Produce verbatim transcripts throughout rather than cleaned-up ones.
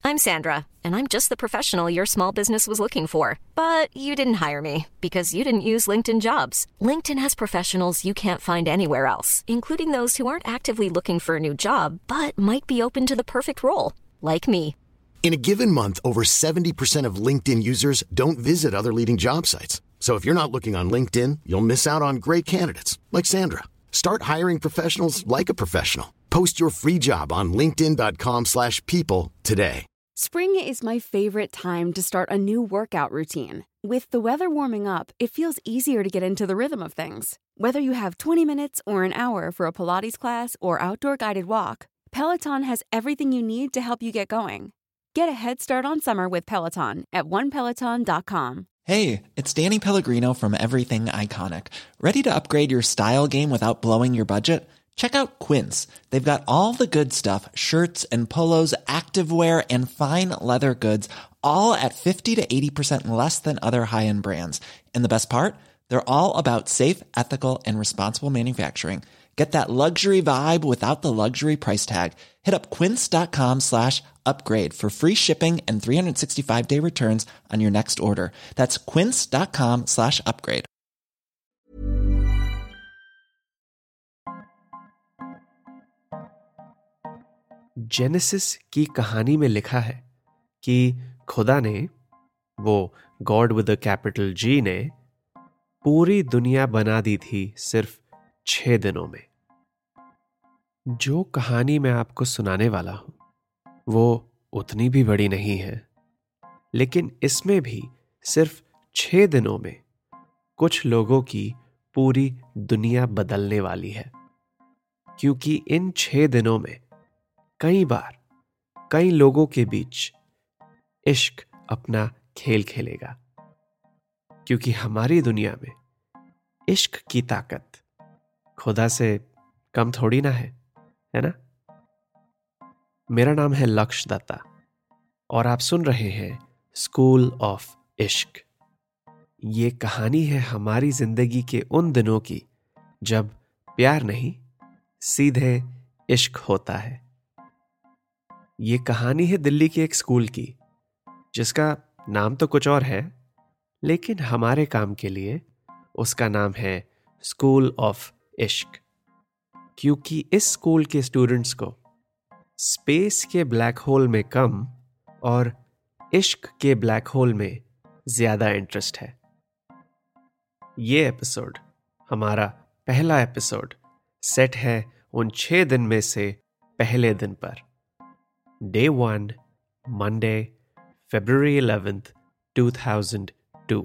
I'm Sandra, and I'm just the professional your small business was looking for. But you didn't hire me because you didn't use LinkedIn Jobs. LinkedIn has professionals you can't find anywhere else, including those who aren't actively looking for a new job, but might be open to the perfect role, like me. In a given month, over seventy percent of LinkedIn users don't visit other leading job sites. So if you're not looking on LinkedIn, you'll miss out on great candidates like Sandra. Start hiring professionals like a professional. Post your free job on linkedin.com slash people today. Spring is my favorite time to start a new workout routine. With the weather warming up, it feels easier to get into the rhythm of things. Whether you have twenty minutes or an hour for a Pilates class or outdoor guided walk, Peloton has everything you need to help you get going. Get a head start on summer with Peloton at one peloton dot com. Hey, it's Danny Pellegrino from Everything Iconic. Ready to upgrade your style game without blowing your budget? Check out Quince. They've got all the good stuff, shirts and polos, activewear, and fine leather goods, all at fifty to eighty percent less than other high-end brands. And the best part? They're all about safe, ethical, and responsible manufacturing. Get that luxury vibe without the luxury price tag. Hit up quince.com slash upgrade for free shipping and three sixty-five day returns on your next order. That's quince.com slash upgrade. Genesis की कहानी में लिखा है कि खुदा ने, वो God with the capital G ने, पूरी दुनिया बना दी थी सिर्फ छह दिनों में। जो कहानी मैं आपको सुनाने वाला हूं वो उतनी भी बड़ी नहीं है, लेकिन इसमें भी सिर्फ छह दिनों में कुछ लोगों की पूरी दुनिया बदलने वाली है। क्योंकि इन छह दिनों में कई बार कई लोगों के बीच इश्क अपना खेल खेलेगा। क्योंकि हमारी दुनिया में इश्क की ताकत खुदा से कम थोड़ी ना है, है ना? मेरा नाम है लक्ष्य दत्ता और आप सुन रहे हैं स्कूल ऑफ इश्क। ये कहानी है हमारी जिंदगी के उन दिनों की जब प्यार नहीं, सीधे इश्क होता है। ये कहानी है दिल्ली के एक स्कूल की, जिसका नाम तो कुछ और है, लेकिन हमारे काम के लिए उसका नाम है स्कूल ऑफ इश्क। क्योंकि इस स्कूल के स्टूडेंट्स को स्पेस के ब्लैक होल में कम और इश्क के ब्लैक होल में ज्यादा इंटरेस्ट है। ये एपिसोड, हमारा पहला एपिसोड, सेट है उन छह दिन में से पहले दिन पर, day one, Monday, February eleventh, two thousand two.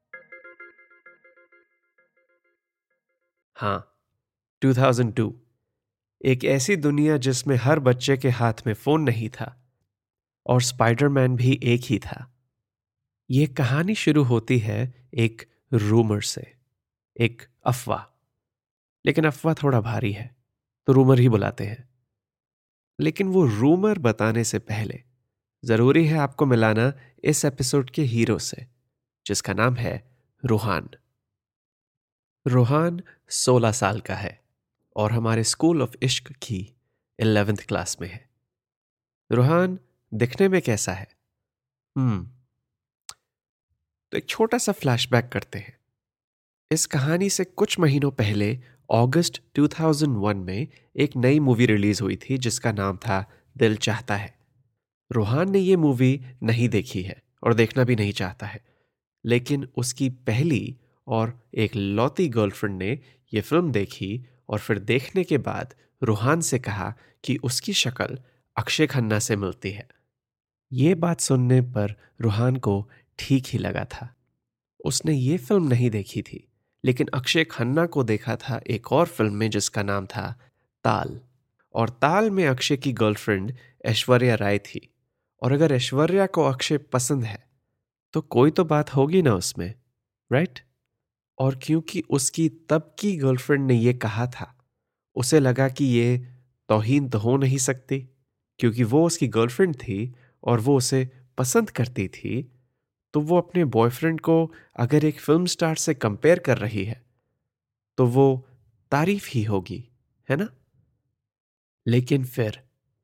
हाँ, टू थाउजेंड टू, एक ऐसी दुनिया जिसमें हर बच्चे के हाथ में फोन नहीं था और स्पाइडरमैन भी एक ही था। यह कहानी शुरू होती है एक रूमर से, एक अफवाह। लेकिन अफवाह थोड़ा भारी है तो रूमर ही बुलाते हैं। लेकिन वो रूमर बताने से पहले जरूरी है आपको मिलाना इस एपिसोड के हीरो से, जिसका नाम है रूहान। रूहान सोलह साल का है और हमारे स्कूल ऑफ इश्क की इलेवेंथ क्लास में है। रूहान दिखने में कैसा है? हम्म तो एक छोटा सा फ्लैशबैक करते हैं। इस कहानी से कुछ महीनों पहले अगस्त टू थाउजेंड वन में एक नई मूवी रिलीज हुई थी जिसका नाम था दिल चाहता है। रूहान ने ये मूवी नहीं देखी है और देखना भी नहीं चाहता है, लेकिन उसकी पहली और एक लौती गर्लफ्रेंड ने ये फिल्म देखी और फिर देखने के बाद रूहान से कहा कि उसकी शक्ल अक्षय खन्ना से मिलती है। ये बात सुनने पर रूहान को ठीक ही लगा था। उसने ये फिल्म नहीं देखी थी, लेकिन अक्षय खन्ना को देखा था एक और फिल्म में जिसका नाम था ताल। और ताल में अक्षय की गर्लफ्रेंड ऐश्वर्या राय थी। और अगर ऐश्वर्या को अक्षय पसंद है तो कोई तो बात होगी ना उसमें, राइट? और क्योंकि उसकी तब की गर्लफ्रेंड ने ये कहा था, उसे लगा कि ये तौहीन तो हो नहीं सकती, क्योंकि वो उसकी गर्लफ्रेंड थी और वो उसे पसंद करती थी। तो वो अपने बॉयफ्रेंड को अगर एक फिल्म स्टार से कंपेयर कर रही है तो वो तारीफ ही होगी, है ना? लेकिन फिर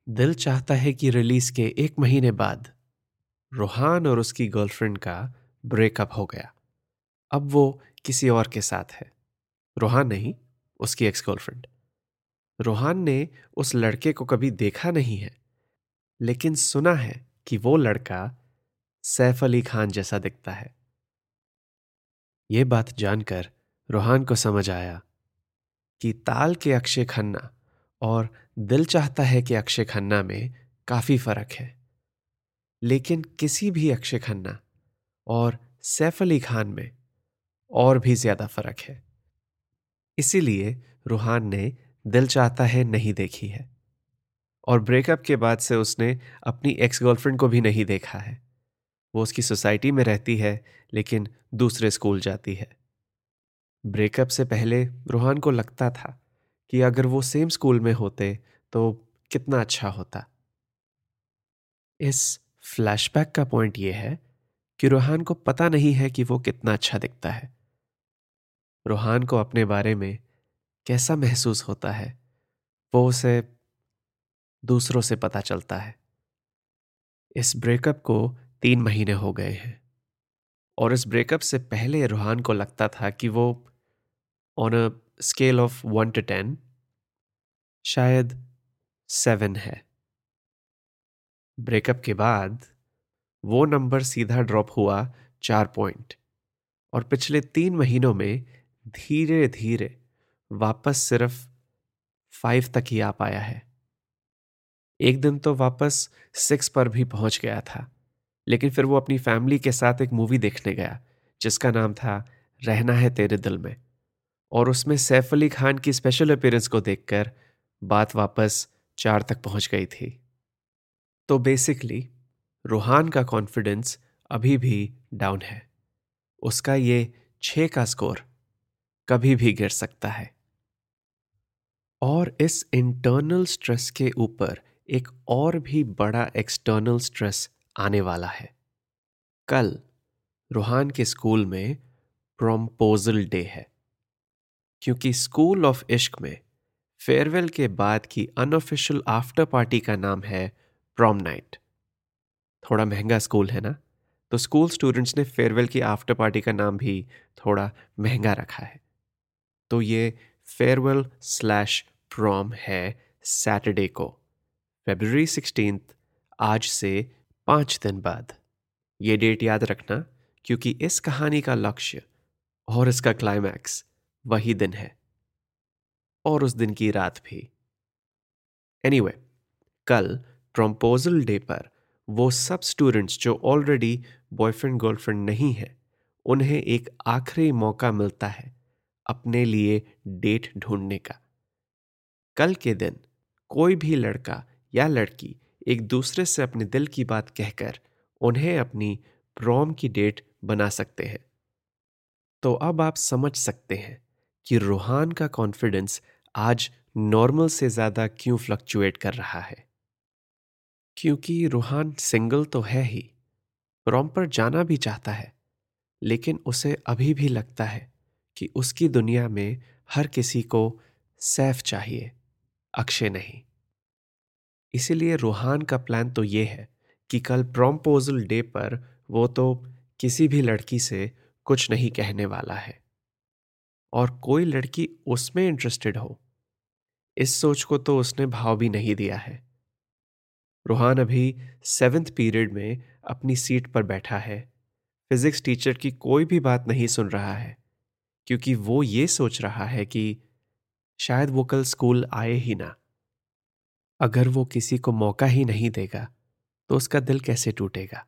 दिल चाहता है कि रिलीज के एक महीने बाद रोहान और उसकी गर्लफ्रेंड का ब्रेकअप हो गया। अब वो किसी और के साथ है। रोहान नहीं, उसकी एक्स गर्लफ्रेंड। रोहान ने उस लड़के को कभी देखा नहीं है, लेकिन सुना है कि वो लड़का सैफ अली खान जैसा दिखता है। ये बात जानकर रोहान को समझ आया कि ताल के अक्षय खन्ना और दिल चाहता है कि अक्षय खन्ना में काफी फर्क है, लेकिन किसी भी अक्षय खन्ना और सैफ अली खान में और भी ज्यादा फर्क है। इसीलिए रोहान ने दिल चाहता है नहीं देखी है, और ब्रेकअप के बाद से उसने अपनी एक्स गर्लफ्रेंड को भी नहीं देखा है। वो उसकी सोसाइटी में रहती है, लेकिन दूसरे स्कूल जाती है। ब्रेकअप से पहले रोहान को लगता था कि अगर वो सेम स्कूल में होते तो कितना अच्छा होता। इस फ्लैशबैक का पॉइंट ये है कि रोहान को पता नहीं है कि वो कितना अच्छा दिखता है। रोहान को अपने बारे में कैसा महसूस होता है, वो उसे दूसरों से पता चलता है। इस ब्रेकअप को तीन महीने हो गए हैं, और इस ब्रेकअप से पहले रोहान को लगता था कि वो on a scale of one to ten शायद सेवन है। ब्रेकअप के बाद वो नंबर सीधा ड्रॉप हुआ चार पॉइंट, और पिछले तीन महीनों में धीरे धीरे वापस सिर्फ फाइव तक ही आ पाया है। एक दिन तो वापस सिक्स पर भी पहुंच गया था, लेकिन फिर वो अपनी फैमिली के साथ एक मूवी देखने गया जिसका नाम था रहना है तेरे दिल में, और उसमें सैफ अली खान की स्पेशल अपीयरेंस को देखकर बात वापस चार तक पहुंच गई थी। तो बेसिकली रोहान का कॉन्फिडेंस अभी भी डाउन है। उसका ये छह का स्कोर कभी भी गिर सकता है। और इस इंटरनल स्ट्रेस के ऊपर एक और भी बड़ा एक्सटर्नल स्ट्रेस आने वाला है। कल रोहान के स्कूल में प्रॉम्पोजल डे है, क्योंकि स्कूल ऑफ इश्क में फेयरवेल के बाद की अनऑफिशियल आफ्टर पार्टी का नाम है प्रॉम नाइट। थोड़ा महंगा स्कूल है ना, तो स्कूल स्टूडेंट्स ने फेयरवेल की आफ्टर पार्टी का नाम भी थोड़ा महंगा रखा है। तो ये फेयरवेल स्लैश प्रॉम है सैटरडे को, फरवरी सिक्सटीन्थ, आज से पांच दिन बाद। ये डेट याद रखना, क्योंकि इस कहानी का लक्ष्य और इसका क्लाइमैक्स वही दिन है, और उस दिन की रात भी। एनीवे, कल प्रॉम्पोजल डे पर वो सब स्टूडेंट्स जो ऑलरेडी बॉयफ्रेंड गर्लफ्रेंड नहीं है, उन्हें एक आखिरी मौका मिलता है अपने लिए डेट ढूंढने का। कल के दिन कोई भी लड़का या लड़की एक दूसरे से अपने दिल की बात कहकर उन्हें अपनी प्रॉम की डेट बना सकते हैं। तो अब आप समझ सकते हैं कि रोहान का कॉन्फिडेंस आज नॉर्मल से ज्यादा क्यों फ्लक्चुएट कर रहा है। क्योंकि रोहान सिंगल तो है ही, प्रॉम पर जाना भी चाहता है, लेकिन उसे अभी भी लगता है कि उसकी दुनिया में हर किसी को सैफ चाहिए, अक्षय नहीं। इसीलिए रोहान का प्लान तो ये है कि कल प्रॉम्पोजल डे पर वो तो किसी भी लड़की से कुछ नहीं कहने वाला है, और कोई लड़की उसमें इंटरेस्टेड हो, इस सोच को तो उसने भाव भी नहीं दिया है। रोहान अभी सेवेंथ पीरियड में अपनी सीट पर बैठा है, फिजिक्स टीचर की कोई भी बात नहीं सुन रहा है, क्योंकि वो ये सोच रहा है कि शायद वो कल स्कूल आए ही ना। अगर वो किसी को मौका ही नहीं देगा तो उसका दिल कैसे टूटेगा।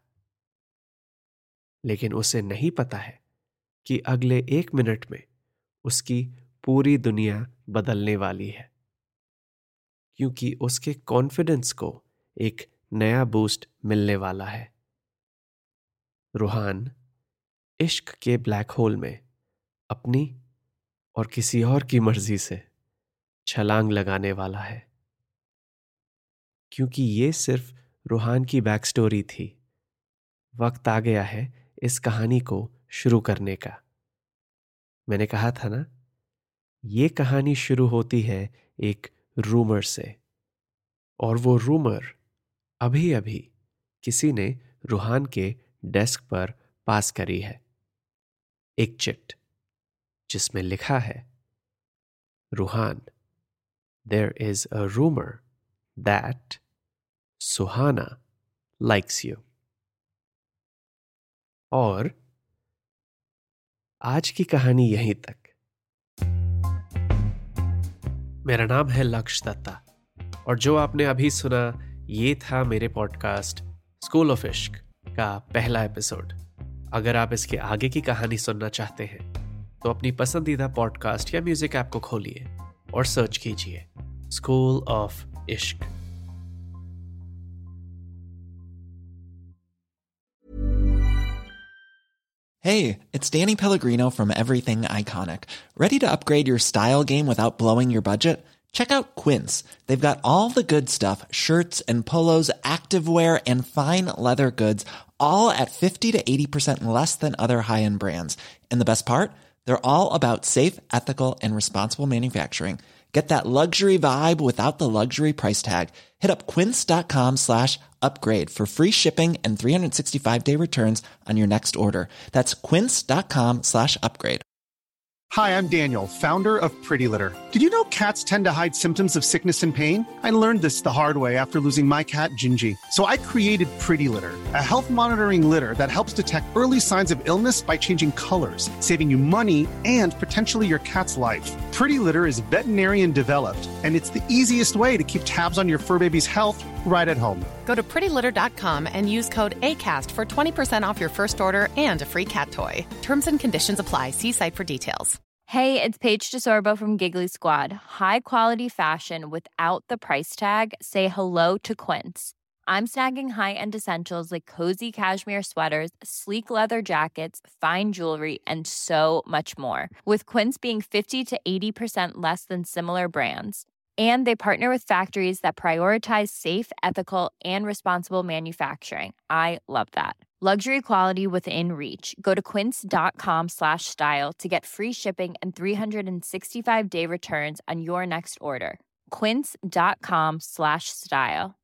लेकिन उसे नहीं पता है कि अगले एक मिनट में उसकी पूरी दुनिया बदलने वाली है, क्योंकि उसके कॉन्फिडेंस को एक नया बूस्ट मिलने वाला है। रोहान इश्क के ब्लैक होल में अपनी और किसी और की मर्जी से छलांग लगाने वाला है, क्योंकि ये सिर्फ रोहान की बैक स्टोरी थी। वक्त आ गया है इस कहानी को शुरू करने का। मैंने कहा था ना, ये कहानी शुरू होती है एक रूमर से, और वो रूमर अभी अभी किसी ने रूहान के डेस्क पर पास करी है। एक चिट जिसमें लिखा है, Ruhaan, there is a rumor that Suhana likes you। और आज की कहानी यहीं तक। मेरा नाम है लक्ष्य दत्ता और जो आपने अभी सुना ये था मेरे पॉडकास्ट स्कूल ऑफ इश्क का पहला एपिसोड। अगर आप इसके आगे की कहानी सुनना चाहते हैं तो अपनी पसंदीदा पॉडकास्ट या म्यूजिक ऐप को खोलिए और सर्च कीजिए स्कूल ऑफ इश्क। Hey, it's Danny Pellegrino from Everything Iconic. Ready to upgrade your style game without blowing your budget? Check out Quince. They've got all the good stuff, shirts and polos, activewear, and fine leather goods, all at fifty to eighty percent less than other high-end brands. And the best part? They're all about safe, ethical, and responsible manufacturing. Get that luxury vibe without the luxury price tag. Hit up quince.com slash upgrade for free shipping and three sixty-five day returns on your next order. That's quince.com slash upgrade. Hi, I'm Daniel, founder of Pretty Litter. Did you know cats tend to hide symptoms of sickness and pain? I learned this the hard way after losing my cat, Gingy. So I created Pretty Litter, a health monitoring litter that helps detect early signs of illness by changing colors, saving you money and potentially your cat's life. Pretty Litter is veterinarian developed, and it's the easiest way to keep tabs on your fur baby's health right at home. Go to pretty litter dot com and use code ACAST for twenty percent off your first order and a free cat toy. Terms and conditions apply. See site for details. Hey, it's Paige DeSorbo from Giggly Squad. High quality fashion without the price tag. Say hello to Quince. I'm snagging high-end essentials like cozy cashmere sweaters, sleek leather jackets, fine jewelry, and so much more. With Quince being fifty to eighty percent less than similar brands. And they partner with factories that prioritize safe, ethical, and responsible manufacturing. I love that. Luxury quality within reach. Go to quince.com slash style to get free shipping and three sixty-five day returns on your next order. Quince.com slash style.